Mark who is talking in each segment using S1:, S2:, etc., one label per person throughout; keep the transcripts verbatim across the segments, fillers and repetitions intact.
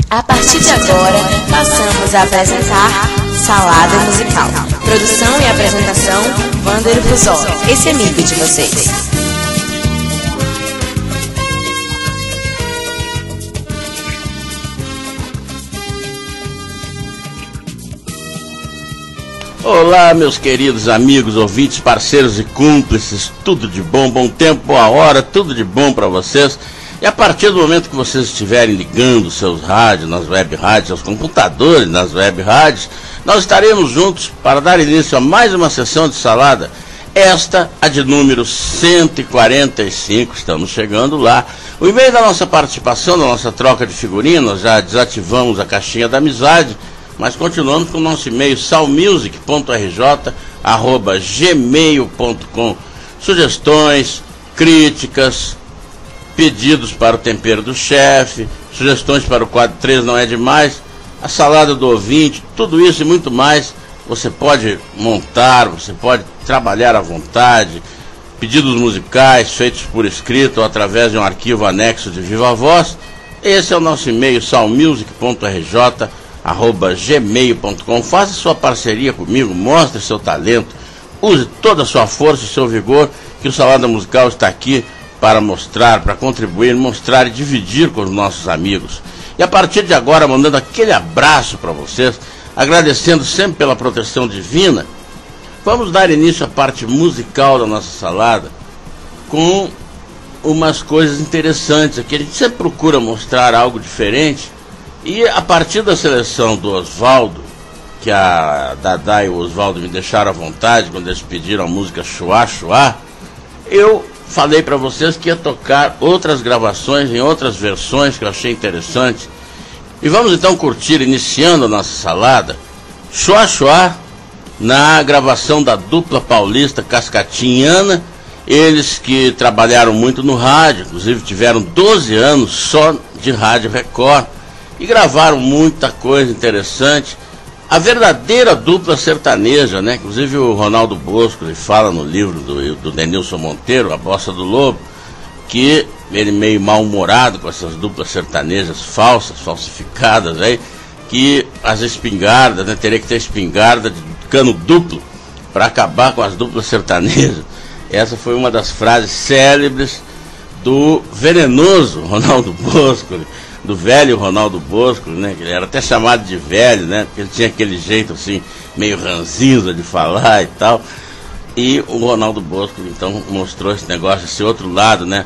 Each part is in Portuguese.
S1: A partir de agora, passamos a apresentar Salada Musical. Produção e apresentação, Wander Fusol, esse amigo de vocês.
S2: Olá, meus queridos amigos, ouvintes, parceiros e cúmplices, tudo de bom, bom tempo, boa hora, tudo de bom para vocês. E a partir do momento que vocês estiverem ligando seus rádios nas web rádios, seus computadores nas web rádios, nós estaremos juntos para dar início a mais uma sessão de salada. Esta, a de número cento e quarenta e cinco, estamos chegando lá. O e-mail da nossa participação, da nossa troca de figurinhas, nós já desativamos a caixinha da amizade, mas continuamos com o nosso e-mail salmusic ponto r j arroba gmail ponto com. Sugestões, críticas, pedidos para o tempero do chefe, sugestões para o quadro três não é demais, a salada do ouvinte, tudo isso e muito mais você pode montar, você pode trabalhar à vontade, pedidos musicais feitos por escrito ou através de um arquivo anexo de Viva Voz. Esse é o nosso e-mail salmusic ponto r j arroba gmail ponto com. Faça sua parceria comigo, mostre seu talento, use toda a sua força e seu vigor, que o Salada Musical está aqui para mostrar, para contribuir, mostrar e dividir com os nossos amigos. E a partir de agora, mandando aquele abraço para vocês, agradecendo sempre pela proteção divina, vamos dar início à parte musical da nossa salada com umas coisas interessantes aqui. A gente sempre procura mostrar algo diferente. E a partir da seleção do Oswaldo, que a Dadá e o Oswaldo me deixaram à vontade quando eles pediram a música Chuá Chuá, eu falei para vocês que ia tocar outras gravações em outras versões que eu achei interessante. E vamos então curtir, iniciando a nossa salada, Chuá Chuá, na gravação da dupla paulista Cascatinhana, eles que trabalharam muito no rádio, inclusive tiveram doze anos só de Rádio Record, e gravaram muita coisa interessante. A verdadeira dupla sertaneja, né? Inclusive o Ronaldo Bosco, ele fala no livro do, do Denilson Monteiro, A Bossa do Lobo, que ele meio mal-humorado com essas duplas sertanejas falsas, falsificadas, aí, que as espingardas, né? Teria que ter espingarda de cano duplo para acabar com as duplas sertanejas. Essa foi uma das frases célebres do venenoso Ronaldo Bosco, do velho Ronaldo Bosco, né? Ele era até chamado de velho, né? Porque ele tinha aquele jeito assim, meio ranzinza de falar e tal. E o Ronaldo Bosco, então, mostrou esse negócio, esse outro lado, né?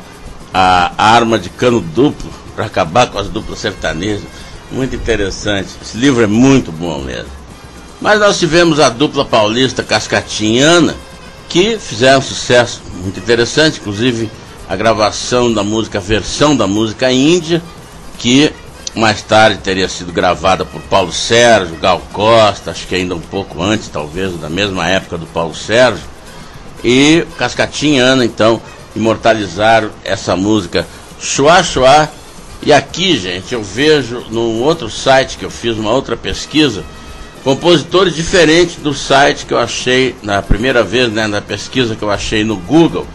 S2: A arma de cano duplo para acabar com as duplas sertanejas. Muito interessante. Esse livro é muito bom mesmo. Mas nós tivemos a dupla paulista Cascatinhana, que fizeram um sucesso muito interessante, inclusive a gravação da música, a versão da música índia, que mais tarde teria sido gravada por Paulo Sérgio, Gal Costa, acho que ainda um pouco antes, talvez, da mesma época do Paulo Sérgio. E Cascatinhana, então, imortalizaram essa música Chuá Chuá. E aqui, gente, eu vejo num outro site que eu fiz, uma outra pesquisa, compositores diferentes do site que eu achei na primeira vez, né, na pesquisa que eu achei no Google.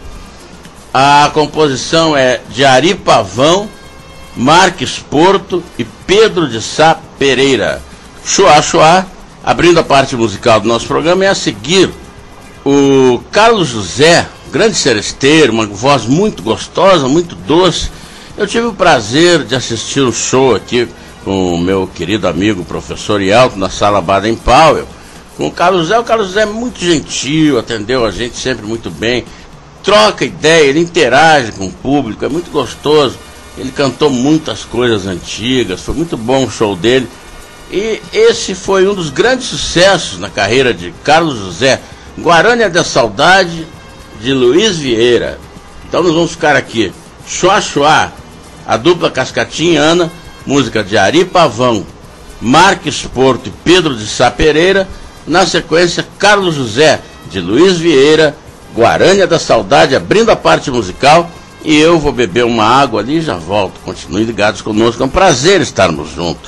S2: A composição é de Ari Pavão, Marques Porto e Pedro de Sá Pereira. Chuá Chuá, abrindo a parte musical do nosso programa, é a seguir o Carlos José, grande seresteiro, uma voz muito gostosa, muito doce. Eu tive o prazer de assistir um show aqui com o meu querido amigo professor Yalto na sala Baden Powell, com o Carlos José. O Carlos José é muito gentil, atendeu a gente sempre muito bem, troca ideia, ele interage com o público, é muito gostoso. Ele cantou muitas coisas antigas, foi muito bom o show dele. E esse foi um dos grandes sucessos na carreira de Carlos José, Guarânia da Saudade, de Luiz Vieira. Então nós vamos ficar aqui, Chuá Chuá, a dupla Cascatinhana, música de Ari Pavão, Marques Porto e Pedro de Sá Pereira. Na sequência, Carlos José, de Luiz Vieira, Guarânia da Saudade, abrindo a parte musical. E eu vou beber uma água ali e já volto. Continuem ligados conosco, é um prazer estarmos juntos.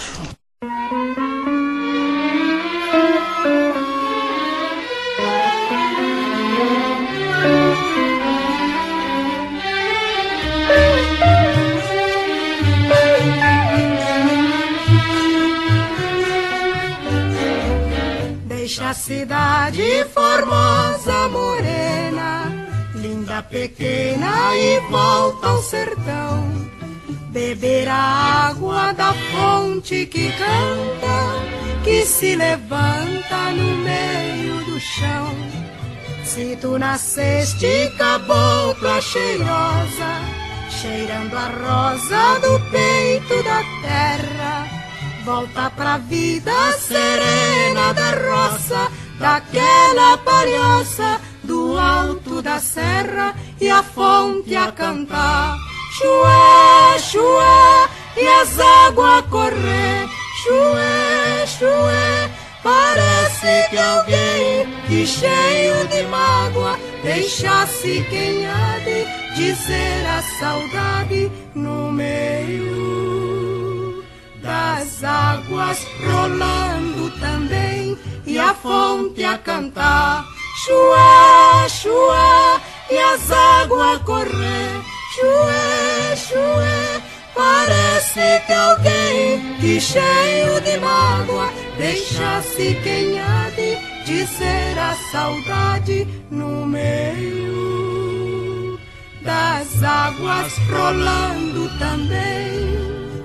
S3: Deixa a cidade formosa, morena, linda pequena, e volta ao sertão. Beber a água da fonte que canta, que se levanta no meio do chão. Se tu nasceste cabocla cheirosa, cheirando a rosa do peito da terra, volta pra vida serena da roça, daquela palhoça do alto da serra, e a fonte a cantar. Chué, chué, e as águas a correr. Chué, chué, parece que alguém que cheio de mágoa deixasse quem há de dizer a saudade no meio das águas, rolando também, e a fonte a cantar. Chué, chué, e as águas a correr. Chué, chué, parece que alguém que cheio de mágoa deixasse quem há de dizer a saudade no meio das águas, rolando também.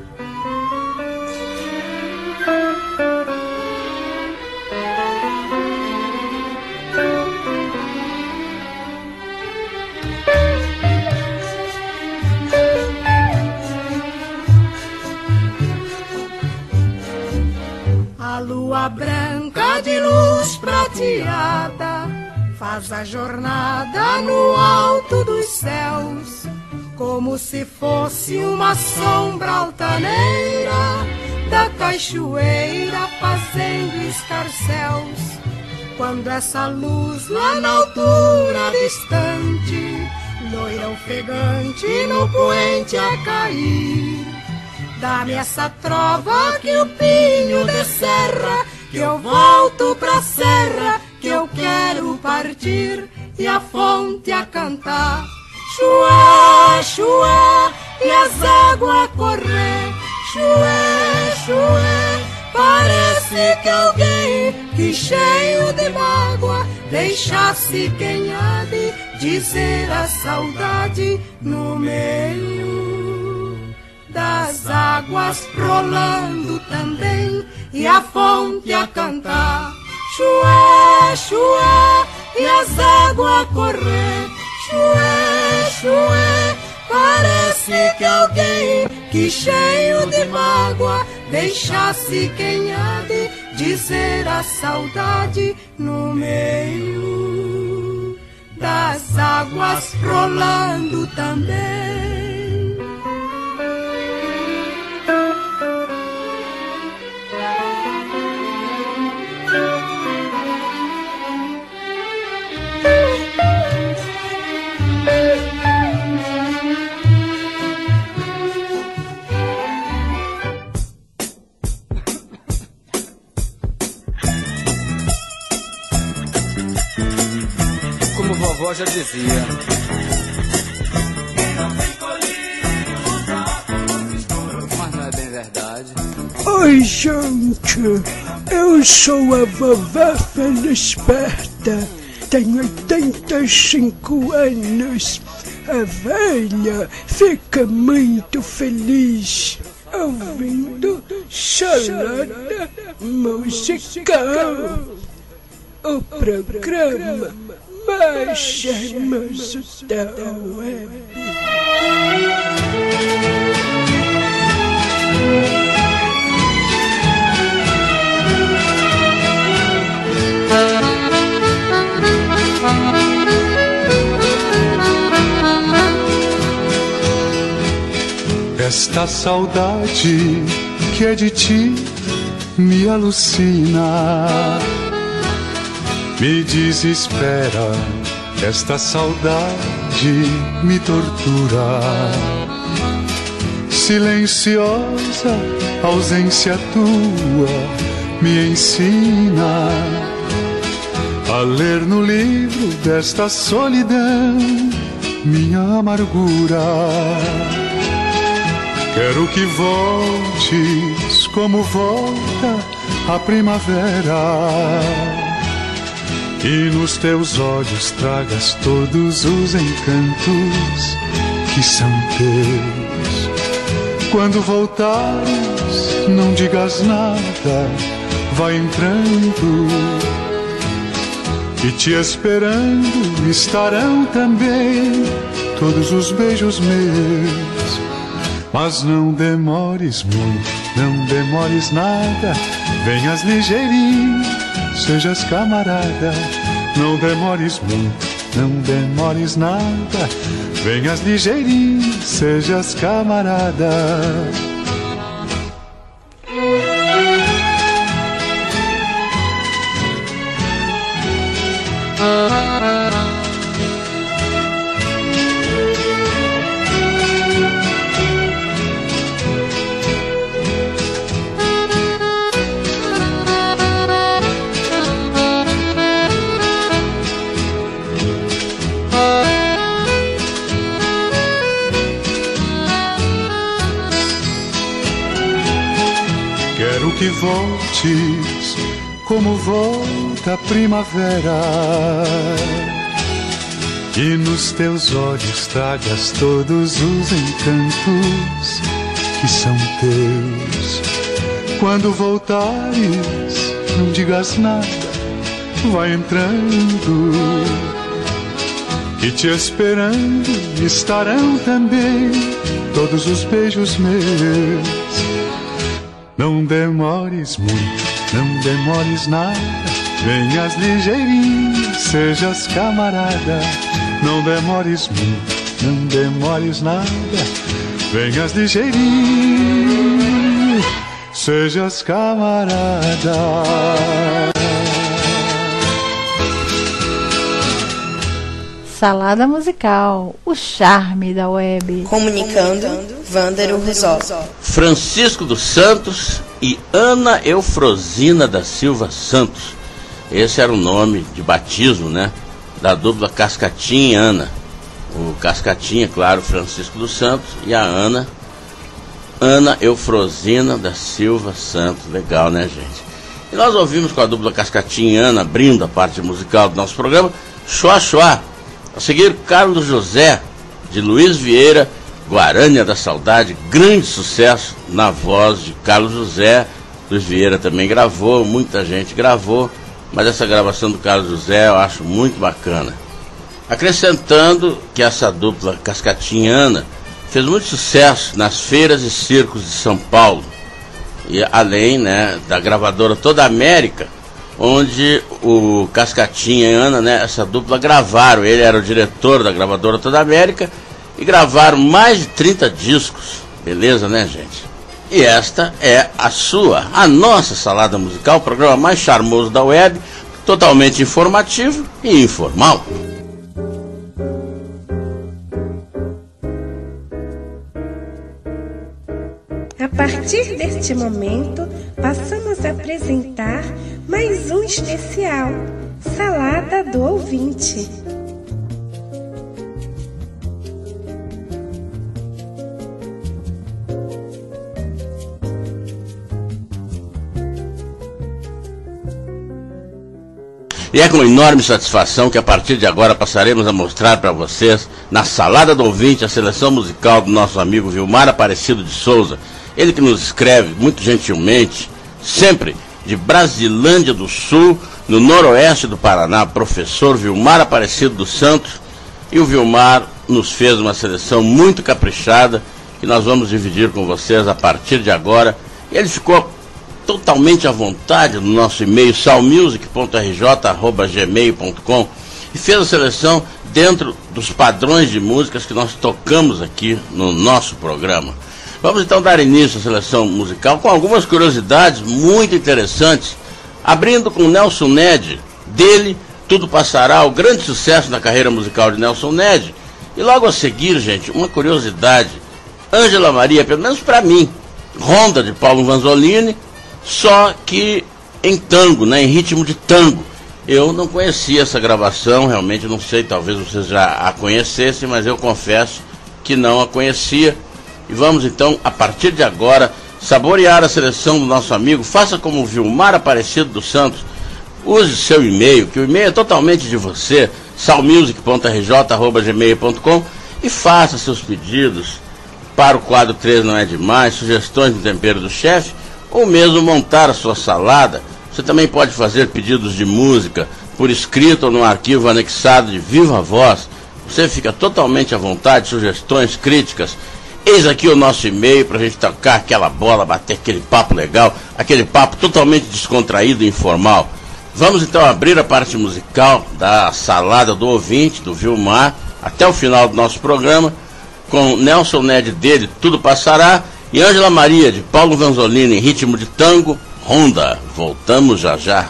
S3: A lua branca de luz prateada faz a jornada no alto dos céus, como se fosse uma sombra altaneira da cachoeira fazendo escarcéus. Quando essa luz lá na altura distante, loira ofegante no poente a cair, dá-me essa trova que o pinho descerra, que eu volto pra serra, que eu quero partir, e a fonte a cantar. Chué, chué, e as águas a correr. Chué, chué, parece que alguém que cheio de mágoa deixasse quem há de dizer a saudade no meio das águas, rolando também, e a fonte a cantar. Chué, chué, e as águas a correr. Chué, chué, parece que alguém que cheio de mágoa deixasse quem há de dizer a saudade no meio das águas, rolando também.
S4: Como vovó já dizia, mas não é bem verdade.
S5: Oi, gente, eu sou a vovó Felisberta, tenho oitenta e cinco anos. A velha fica muito feliz ouvindo Salada Musical, o programa mais charmoso da web.
S6: Esta saudade que é de ti me alucina, me desespera. Esta saudade me tortura. Silenciosa ausência tua me ensina a ler no livro desta solidão minha amargura. Quero que voltes como volta a primavera, e nos teus olhos tragas todos os encantos que são teus. Quando voltares, não digas nada, vai entrando, e te esperando estarão também todos os beijos meus. Mas não demores muito, não demores nada, venhas ligeirinho, sejas camarada. Não demores muito, não demores nada, venhas ligeirinho, sejas camarada. Que voltes como volta a primavera, e nos teus olhos tragas todos os encantos que são teus. Quando voltares, não digas nada, vai entrando, e te esperando estarão também todos os beijos meus. Não demores muito, não demores nada, venhas ligeirinho, sejas camarada. Não demores muito, não demores nada, venhas ligeirinho, sejas camarada.
S7: Salada musical, o charme da web.
S1: Comunicando, Vândaro Rizó.
S2: Francisco dos Santos e Ana Eufrosina da Silva Santos. Esse era o nome de batismo, né, da dupla Cascatinha e Ana. O Cascatinha, claro, Francisco dos Santos, e a Ana, Ana Eufrosina da Silva Santos. Legal, né, gente? E nós ouvimos com a dupla Cascatinha e Ana, abrindo a parte musical do nosso programa, Chua Chua. A seguir, Carlos José, de Luiz Vieira, Guarânia da Saudade, grande sucesso na voz de Carlos José. Luiz Vieira também gravou, muita gente gravou, mas essa gravação do Carlos José eu acho muito bacana. Acrescentando que essa dupla cascatinhana fez muito sucesso nas feiras e circos de São Paulo, e além, né, da gravadora Toda América, onde o Cascatinha e Ana, né, essa dupla gravaram. Ele era o diretor da gravadora Toda América e gravaram mais de trinta discos. Beleza, né, gente? E esta é a sua, a nossa Salada Musical, o programa mais charmoso da web, totalmente informativo e informal.
S8: A partir deste momento, passamos a apresentar mais um especial, Salada do Ouvinte.
S2: E é com enorme satisfação que a partir de agora passaremos a mostrar para vocês, na Salada do Ouvinte, a seleção musical do nosso amigo Vilmar Aparecido de Souza. Ele que nos escreve muito gentilmente, sempre de Brasilândia do Sul, no noroeste do Paraná, professor Vilmar Aparecido dos Santos. E o Vilmar nos fez uma seleção muito caprichada, que nós vamos dividir com vocês a partir de agora. E ele ficou totalmente à vontade no nosso e-mail salmusic ponto r j arroba gmail ponto com e fez a seleção dentro dos padrões de músicas que nós tocamos aqui no nosso programa. Vamos então dar início à seleção musical com algumas curiosidades muito interessantes, abrindo com Nelson Ned, dele Tudo Passará, o grande sucesso na carreira musical de Nelson Ned. E logo a seguir, gente, uma curiosidade, Ângela Maria, pelo menos para mim, Ronda de Paulo Vanzolini, só que em tango, né, em ritmo de tango. Eu não conhecia essa gravação, realmente não sei, talvez vocês já a conhecessem, mas eu confesso que não a conhecia. E vamos então, a partir de agora, saborear a seleção do nosso amigo. Faça como o Vilmar Aparecido dos Santos. use seu e-mail, que o e-mail é totalmente de você, salmusic ponto r j arroba gmail ponto com, e faça seus pedidos para o quadro três Não É Demais, sugestões do tempero do chefe, ou mesmo montar a sua salada. Você também pode fazer pedidos de música por escrito ou no arquivo anexado de Viva Voz. Você fica totalmente à vontade, sugestões, críticas. Eis aqui o nosso e-mail para a gente tocar aquela bola, bater aquele papo legal, aquele papo totalmente descontraído e informal. Vamos então abrir a parte musical da Salada do Ouvinte, do Vilmar, até o final do nosso programa, com Nelson Ned dele, Tudo Passará, e Ângela Maria, de Paulo Vanzolini, em ritmo de tango, Ronda. Voltamos já já.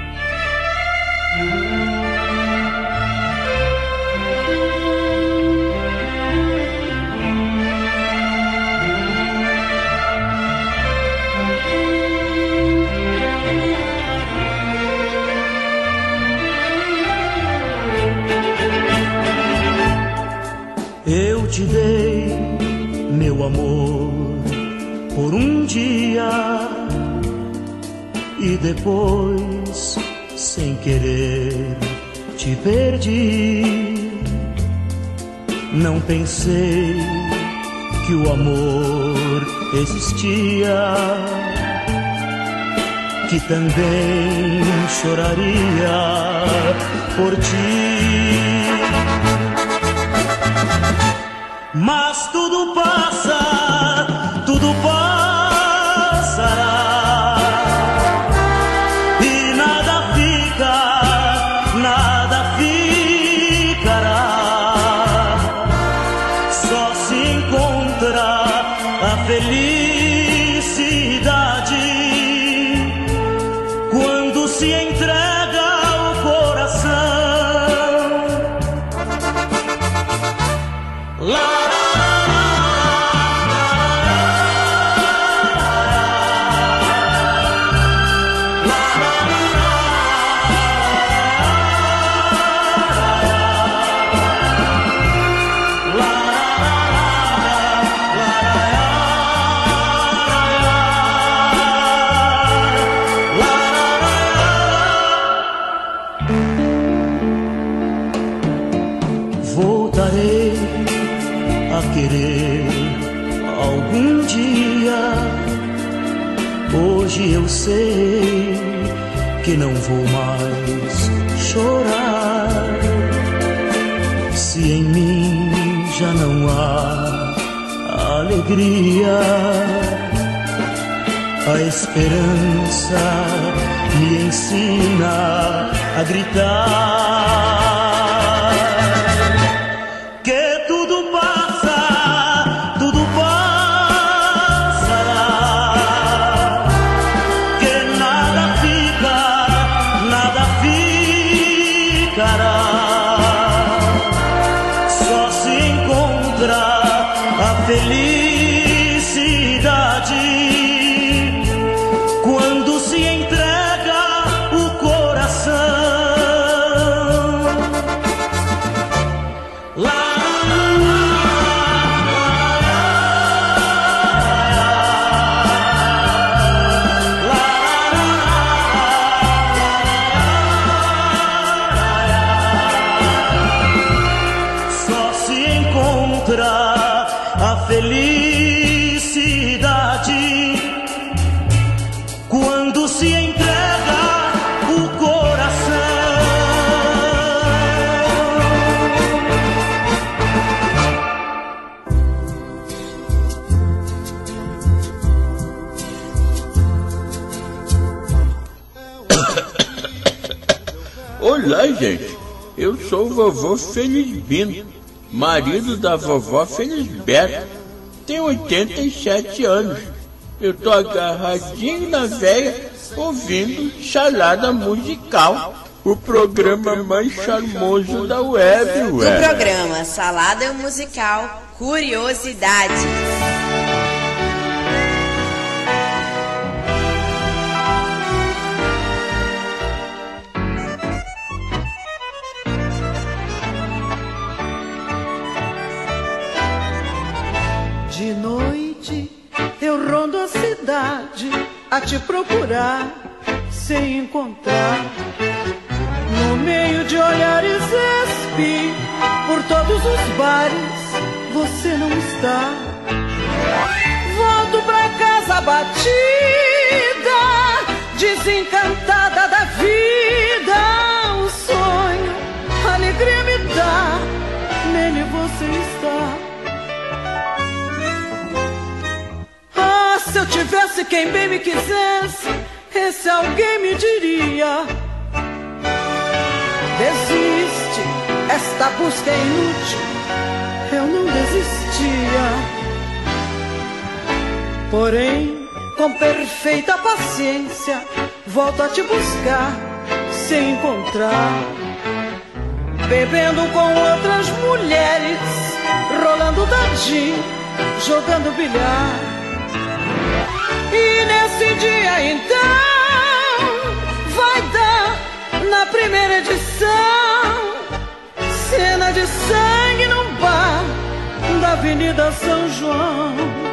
S9: Eu te dei meu amor por um dia e depois, sem querer, te perdi. Não pensei que o amor existia, que também choraria por ti. Mas tudo passa, tudo passará, e nada fica, nada ficará. Só se encontra a felicidade quando se entrega o coração. Lá voltarei a querer algum dia. Hoje eu sei que não vou mais chorar. Se em mim já não há alegria, a esperança me ensina a gritar. Só se encontra a felicidade quando se entrega o coração. Lá a felicidade quando se entrega o coração.
S10: Olá, gente. Eu sou o vovô Felisbino, marido da vovó Felisberta. Tenho oitenta e sete anos. Eu tô agarradinho na véia ouvindo Salada Musical, o programa mais charmoso da web,
S1: ué. No programa Salada Musical, curiosidade.
S3: De noite eu rondo a cidade a te procurar, sem encontrar. No meio de olhares espi, por todos os bares, você não está. Volto pra casa batida, desencantada da vida. O sonho, a alegria me dá, nele você está. Ah, se eu tivesse quem bem me quisesse, esse alguém me diria: desiste, esta busca é inútil. Eu não desistia. Porém, com perfeita paciência, volto a te buscar, sem encontrar. Bebendo com outras mulheres, rolando dadinho, jogando bilhar. E nesse dia então, vai dar na primeira edição, cena de sangue num bar da Avenida São João.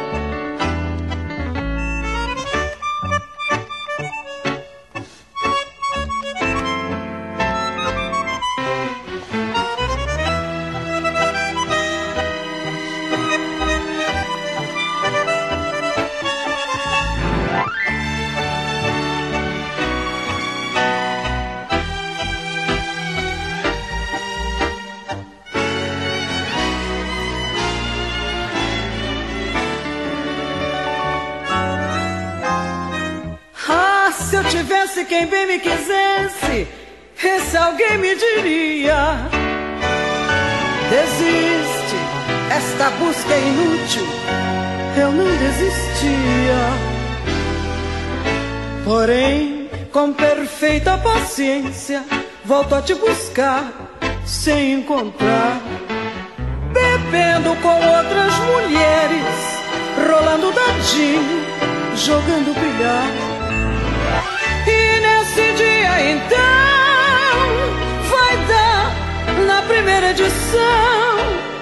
S3: Se eu tivesse quem bem me quisesse, esse alguém me diria: desiste, esta busca é inútil. Eu não desistia. Porém, com perfeita paciência, volto a te buscar, sem encontrar. Bebendo com outras mulheres, rolando dadinho, jogando bilhar. E nesse dia então, vai dar na primeira edição,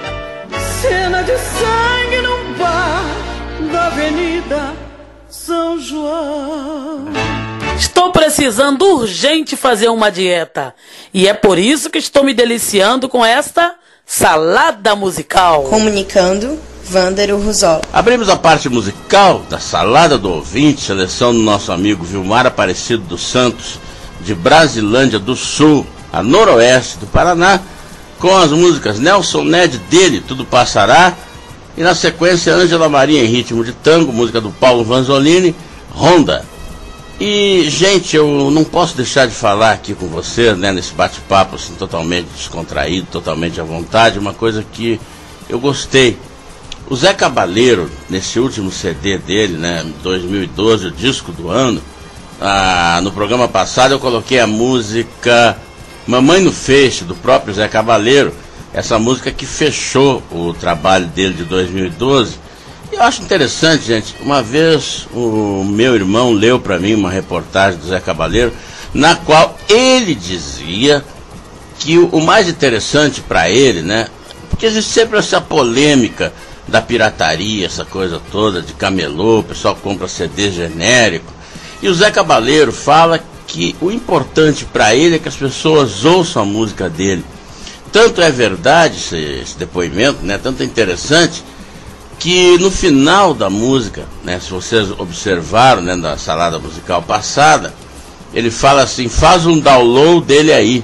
S3: cena de sangue num bar da Avenida São João.
S11: Estou precisando urgente fazer uma dieta, e é por isso que estou me deliciando com esta salada musical.
S1: Comunicando, Vândero Ruzola.
S2: Abrimos a parte musical da Salada do Ouvinte, seleção do nosso amigo Vilmar Aparecido dos Santos, de Brasilândia do Sul, a noroeste do Paraná, com as músicas Nelson Ned dele, Tudo Passará, e na sequência Ângela Maria em ritmo de tango, música do Paulo Vanzolini, Honda. E, gente, eu não posso deixar de falar aqui com vocês, né, nesse bate-papo assim, totalmente descontraído, totalmente à vontade, uma coisa que eu gostei. O Zé Cabaleiro, nesse último C D dele, né, dois mil e doze, o disco do ano, ah, no programa passado eu coloquei a música Mamãe no Feixe, do próprio Zé Cabaleiro, essa música que fechou o trabalho dele de dois mil e doze. E eu acho interessante, gente, uma vez o meu irmão leu para mim uma reportagem do Zé Cabaleiro, na qual ele dizia que o, o mais interessante para ele, né, porque existe sempre essa polêmica da pirataria, essa coisa toda de camelô, o pessoal compra C D genérico, e o Zé Cabaleiro fala que o importante para ele é que as pessoas ouçam a música dele. Tanto é verdade esse, esse depoimento, né, tanto é interessante, que no final da música, né, se vocês observaram, né, na salada musical passada, ele fala assim: faz um download dele aí.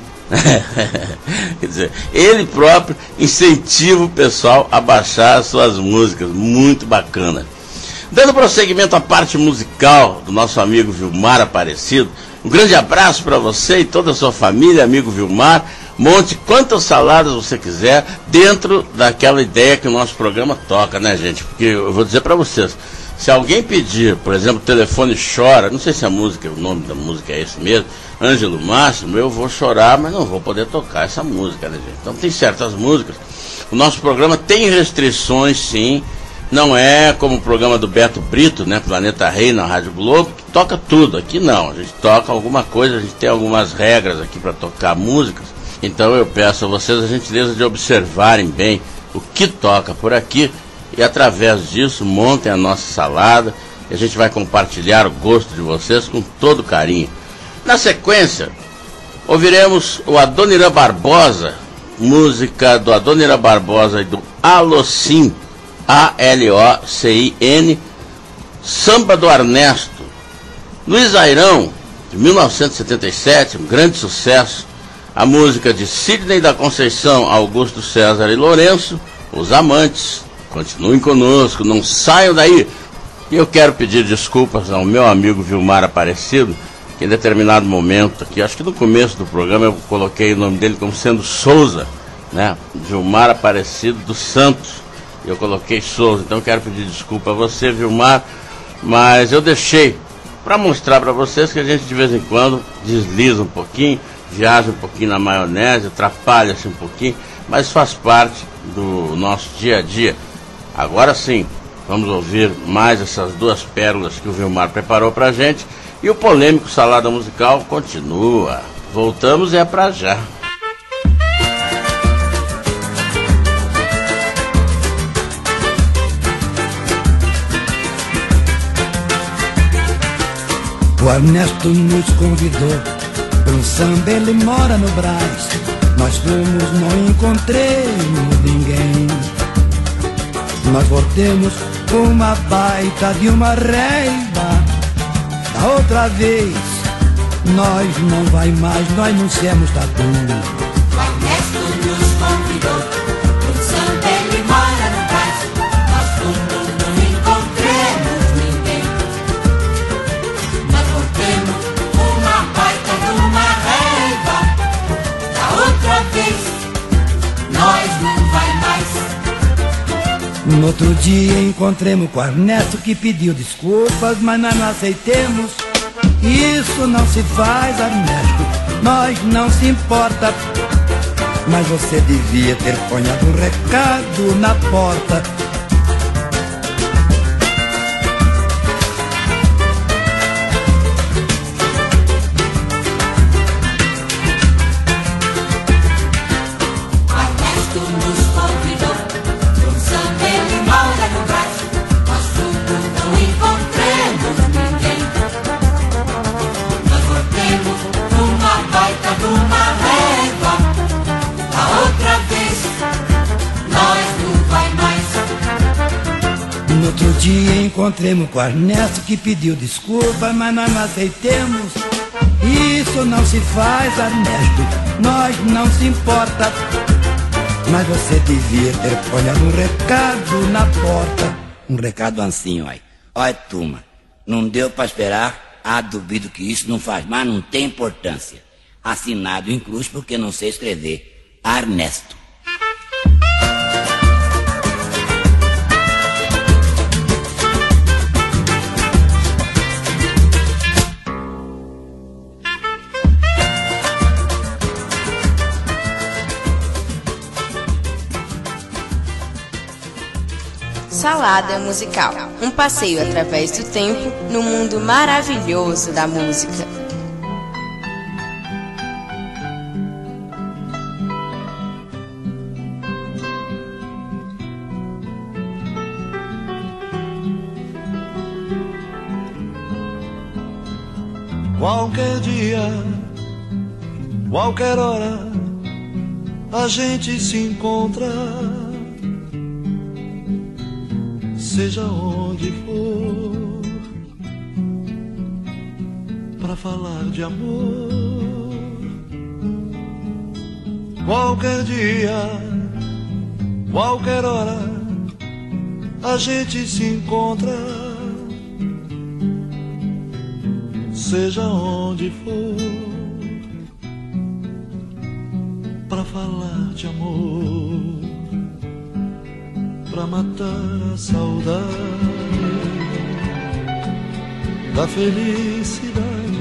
S2: Quer dizer, ele próprio incentiva o pessoal a baixar as suas músicas. Muito bacana. Dando prosseguimento à parte musical do nosso amigo Vilmar Aparecido, um grande abraço para você e toda a sua família, amigo Vilmar. Monte quantas saladas você quiser dentro daquela ideia que o nosso programa toca, né, gente? Porque eu vou dizer para vocês, se alguém pedir, por exemplo, o telefone chora, não sei se a música, o nome da música é esse mesmo, Ângelo Máximo, eu vou chorar, mas não vou poder tocar essa música, né, gente? Então tem certas músicas. O nosso programa tem restrições, sim. Não é como o programa do Beto Brito, né, Planeta Rei, na Rádio Globo, que toca tudo. Aqui não, a gente toca alguma coisa, a gente tem algumas regras aqui para tocar músicas. Então eu peço a vocês a gentileza de observarem bem o que toca por aqui e através disso montem a nossa salada e a gente vai compartilhar o gosto de vocês com todo carinho. Na sequência, ouviremos o Adoniran Barbosa, música do Adoniran Barbosa e do Alocin, A L O C I N, Samba do Ernesto. Luiz Airão, de mil novecentos e setenta e sete, um grande sucesso, a música de Sidney da Conceição, Augusto César e Lourenço, Os Amantes. Continuem conosco, não saiam daí. E eu quero pedir desculpas ao meu amigo Vilmar Aparecido, que em determinado momento aqui, acho que no começo do programa, eu coloquei o nome dele como sendo Souza, né? Vilmar Aparecido dos Santos. Eu coloquei Souza, então quero pedir desculpa a você, Vilmar, mas eu deixei para mostrar para vocês que a gente de vez em quando desliza um pouquinho, viaja um pouquinho na maionese, atrapalha-se um pouquinho, mas faz parte do nosso dia a dia. Agora sim, vamos ouvir mais essas duas pérolas que o Vilmar preparou pra gente, e o polêmico Salada Musical continua. Voltamos é pra já.
S12: O Ernesto nos convidou para um samba, ele mora no Brás. Nós fomos, não encontremos ninguém. Nós voltemos com uma baita de uma reiva. Da outra vez, nós não vai mais, nós não somos tatu.
S13: O Ernesto nos convidou para um samba, ele mora no Brás. Nós fomos, não encontremos ninguém. Nós voltemos com uma baita de uma reiva. Da outra vez, nós não vai mais.
S12: No outro dia encontremos com o Ernesto, que pediu desculpas, mas nós não aceitemos. Isso não se faz, Ernesto, nós não se importa. Mas você devia ter ponhado um recado na porta. Encontremos com o Ernesto, que pediu desculpa, mas nós não aceitemos. Isso não se faz, Ernesto, nós não se importa. Mas você devia ter ponhado um recado na porta.
S14: Um recado assim, olha. Olha, turma, não deu pra esperar. Ah, duvido que isso não faz, mas não tem importância. Assinado em cruz porque não sei escrever. Ernesto.
S1: Salada Musical, um passeio através do tempo no mundo maravilhoso da música.
S6: Qualquer dia, qualquer hora, a gente se encontra. Seja onde for, pra falar de amor. Qualquer dia, qualquer hora, a gente se encontra. Seja onde for, pra falar de amor, pra matar a saudade da felicidade,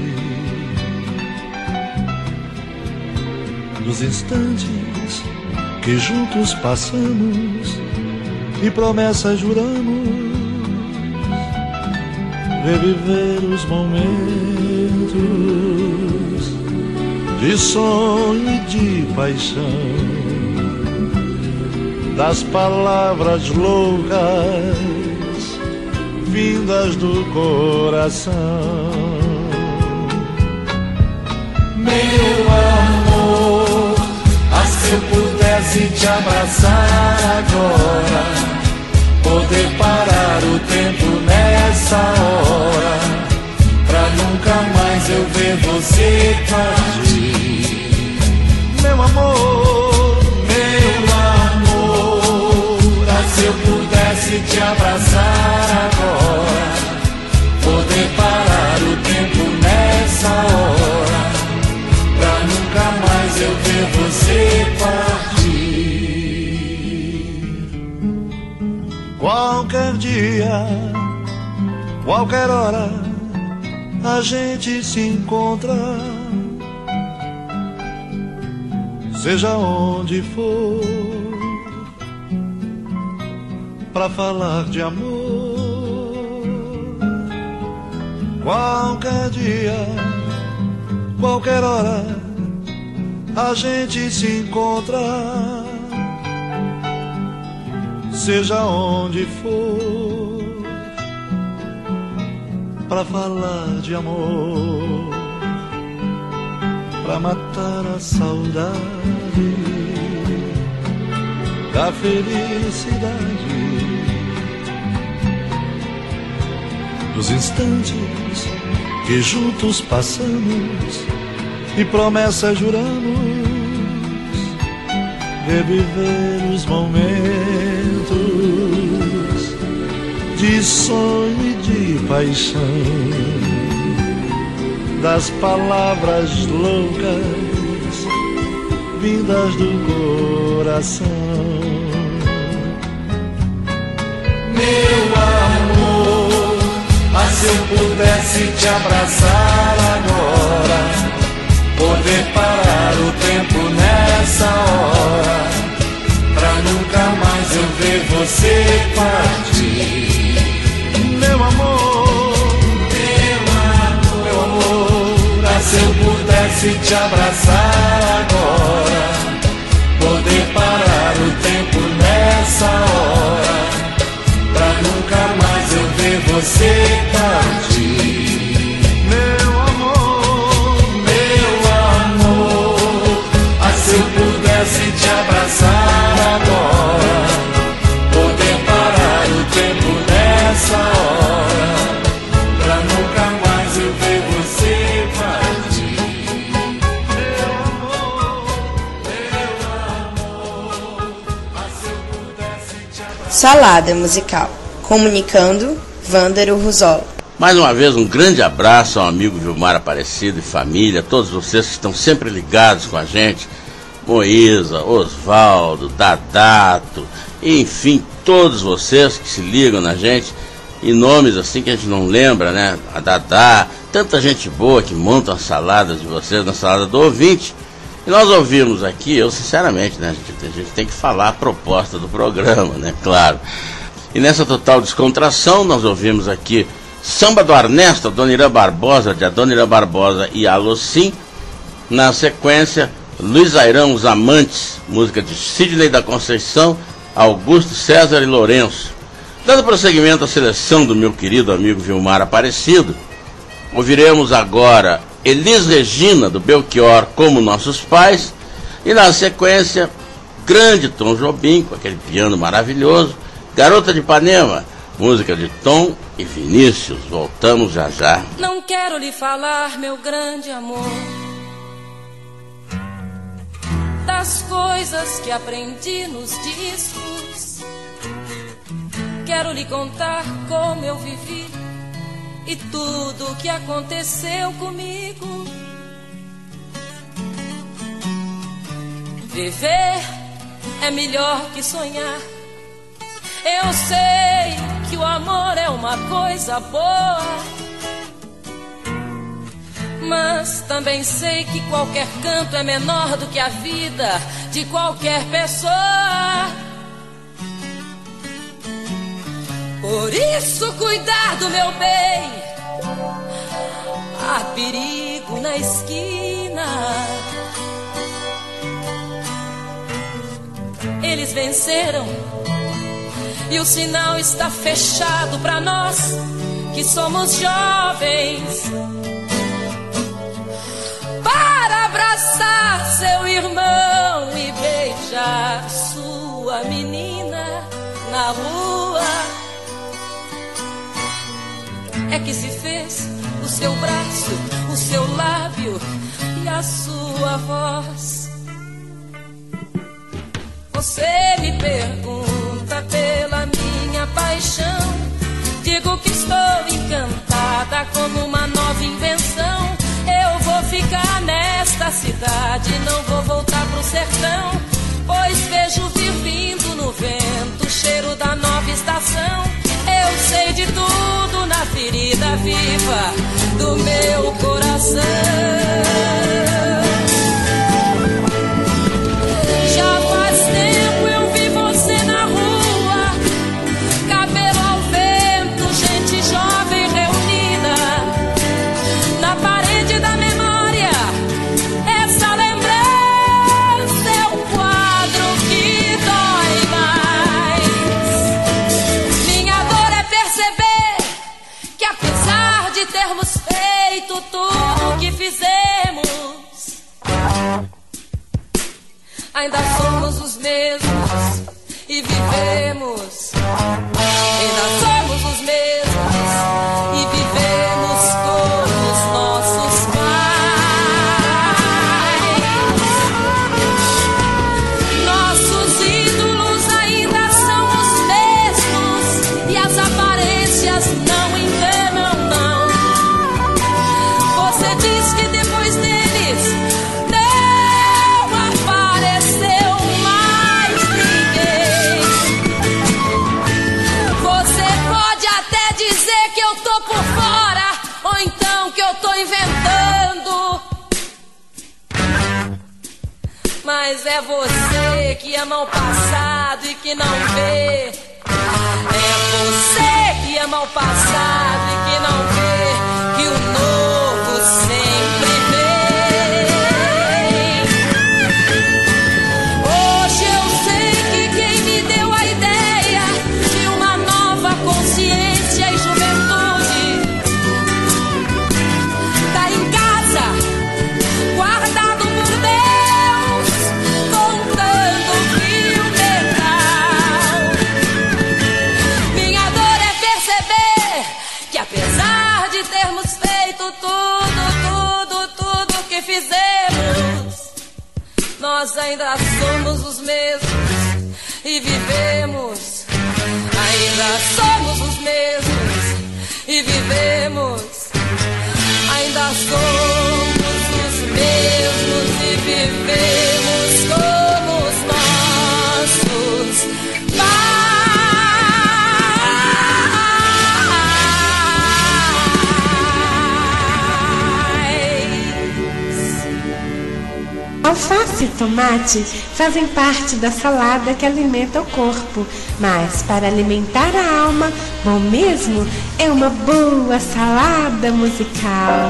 S6: dos instantes que juntos passamos e promessas juramos, reviver os momentos de sonho e de paixão, das palavras loucas vindas do coração. Meu amor, ah, se eu pudesse te abraçar agora, poder parar o tempo nessa hora, pra nunca mais eu ver você partir. Meu amor, meu amor, ah, se eu pudesse te abraçar agora, poder parar o tempo nessa hora, pra nunca mais eu ver você partir. Qualquer dia, qualquer hora, a gente se encontra, seja onde for, pra falar de amor. Qualquer dia, qualquer hora, a gente se encontra, seja onde for, pra falar de amor, pra matar a saudade da felicidade, dos instantes que juntos passamos e promessas juramos, reviver os momentos de sonho e de paixão, das palavras loucas vindas do coração. Meu amor, mas se eu pudesse te abraçar agora, poder parar o tempo nessa hora, pra nunca mais eu ver você partir. Meu amor, meu amor, meu amor, ah, se eu pudesse te abraçar agora, poder parar o tempo nessa hora, pra nunca mais eu ver você partir. Meu amor, meu amor, ah, se eu pudesse te abraçar agora, poder parar o tempo nessa hora, pra nunca mais eu ver você partir. Meu amor, meu amor, ah, se eu pudesse te abraçar.
S1: Salada musical. Comunicando, Vândaro Ruzola.
S2: Mais uma vez, um grande abraço ao amigo Vilmar Aparecido e família, todos vocês que estão sempre ligados com a gente, Moísa, Osvaldo, Dadato, enfim, todos vocês que se ligam na gente, e nomes assim que a gente não lembra, né? A Dadá, tanta gente boa que monta as saladas de vocês na salada do ouvinte. E nós ouvimos aqui, eu sinceramente, né? A gente, a gente tem que falar a proposta do programa, né? Claro. E nessa total descontração, nós ouvimos aqui Samba do Ernesto, Adoniran Barbosa, de Adoniran Barbosa e Alocim. Na sequência, Luiz Airão, Os Amantes, música de Sidney da Conceição, Augusto César e Lourenço. Dando prosseguimento à seleção do meu querido amigo Vilmar Aparecido, ouviremos agora Elis Regina, do Belchior, Como Nossos Pais, e na sequência, grande Tom Jobim, com aquele piano maravilhoso, Garota de Ipanema, música de Tom e Vinícius. Voltamos já já.
S15: Não quero lhe falar, meu grande amor, das coisas que aprendi nos discos. Quero lhe contar como eu vivi e tudo o que aconteceu comigo. Viver é melhor que sonhar. Eu sei que o amor é uma coisa boa, mas também sei que qualquer canto é menor do que a vida de qualquer pessoa. Por isso, cuidado, meu bem, há perigo na esquina. Eles venceram e o sinal está fechado para nós que somos jovens. Para na rua é que se fez o seu braço, o seu lábio e a sua voz. Você me pergunta pela minha paixão, digo que estou encantada como uma nova invenção. Eu vou ficar nesta cidade, não vou voltar pro sertão, pois vejo vir vindo no vento o cheiro da nova estação. Eu sei de tudo na ferida viva do meu coração. Já faz tempo eu vi você na rua, cabelo ao vento, gente jovem reunida na parede da memória. Essa lembrança é um quadro que dói mais. Minha dor é perceber que apesar de termos feito tudo o que fizemos, ainda somos os mesmos e vivemos. Ainda somos os mesmos e vivemos como os nossos pais. Nossos ídolos ainda são os mesmos e as aparências não enganam, não. Você diz que depois deles não apareceu mais ninguém. Você pode até dizer que eu tô por fora, ou então que eu tô inventando, mas é você que ama o passado e que não vê. É você que ama o passado e que não vê que o novo sempre vem. Hoje eu sei que quem me deu a ideia de uma nova consciência e juventude tá em casa, guardado por Deus, contando fio metal. Minha dor é perceber que apesar de termos feito tudo, tudo, tudo que fizemos, nós ainda somos os mesmos e vivemos. Ainda somos os mesmos e vivemos. Ainda somos os mesmos e vivemos como os nossos
S8: Alface e tomate fazem parte da salada que alimenta o corpo, mas para alimentar a alma, bom mesmo é uma boa salada musical.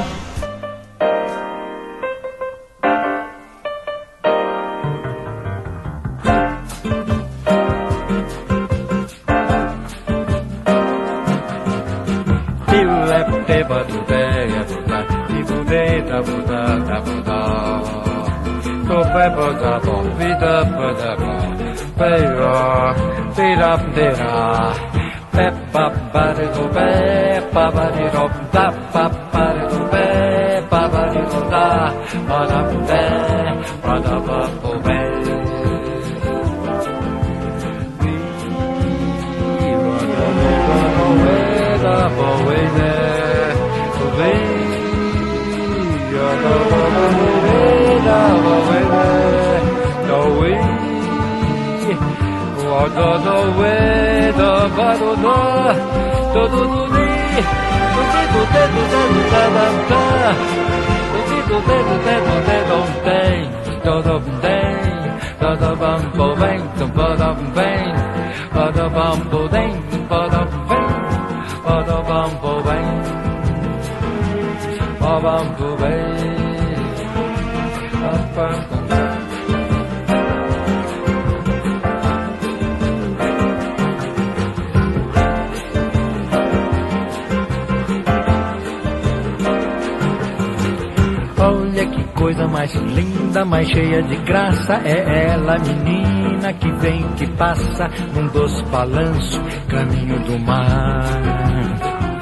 S16: olha que coisa mais linda, mais cheia de graça. É ela, menina, que vem, que passa num doce balanço, caminho do mar.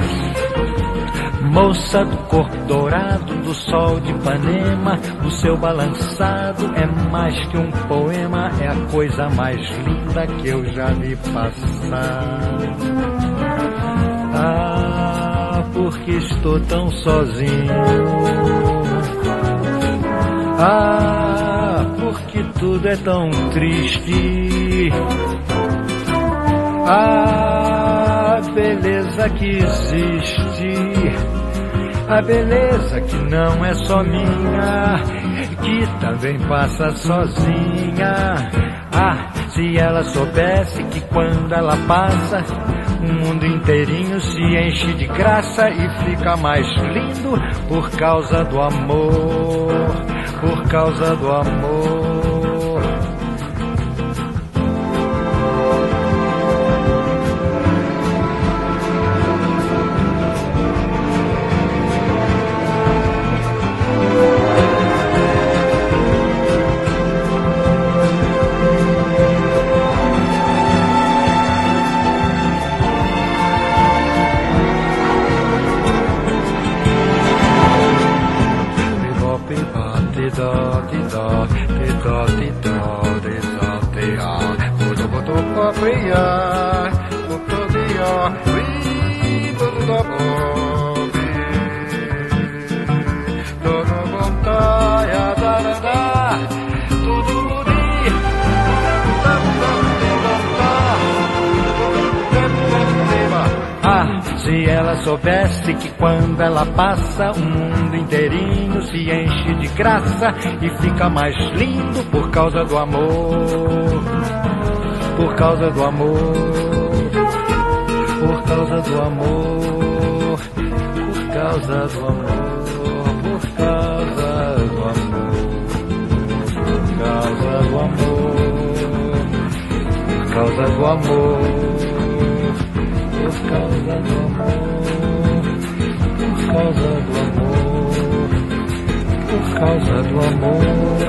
S16: Moça do corpo dourado, do sol de Ipanema, o seu balançado é mais que um poema, é a coisa mais linda que eu já vi passar. Ah, porque estou tão sozinho. Ah, porque tudo é tão triste. Ah, beleza que existe, a beleza que não é só minha, que também passa sozinha. Ah, se ela soubesse que quando ela passa, o mundo inteirinho se enche de graça e fica mais lindo por causa do amor, por causa do amor. Se ela soubesse que quando ela passa, o mundo inteirinho se enche de graça e fica mais lindo por causa do amor, por causa do amor, por causa do amor, por causa do amor, por causa do amor, por causa do amor, por causa do amor, por causa do amor, por causa do amor, por causa do amor.